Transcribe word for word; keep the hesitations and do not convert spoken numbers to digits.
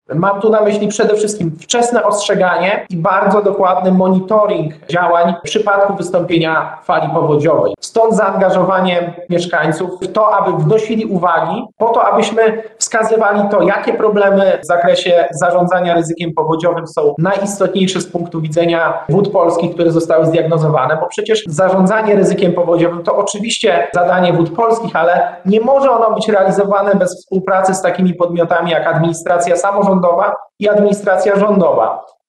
Mam tu na myśli przede wszystkim wczesne ostrzeganie i bardzo dokładny monitoring działań w przypadku wystąpienia fali powodziowej. Stąd zaangażowanie mieszkańców w to, aby wnosili uwagi, po to, abyśmy wskazywali to, jakie problemy w zakresie zarządzania ryzykiem powodziowym są najistotniejsze z punktu widzenia Wód Polskich, które zostały zdiagnozowane, bo przecież zarządzanie ryzykiem powodziowym to oczywiście zadanie Wód Polskich, ale nie może ono być realizowane bez współpracy z takimi podmiotami jak administracja samorządowa i administracja rządowa.